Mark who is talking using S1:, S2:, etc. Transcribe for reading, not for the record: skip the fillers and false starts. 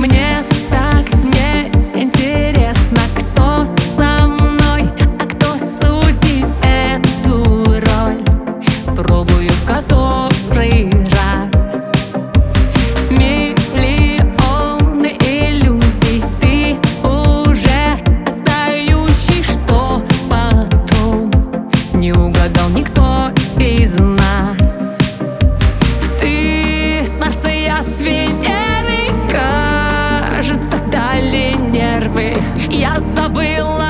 S1: Мне так не интересно, кто со мной, а кто судит эту роль. Пробую в который раз. Миллионы иллюзий, ты уже отстающий, что потом не угадал никто из нас. Ты с Марса, я с Венеры, кажется, стали нервы. Я забыла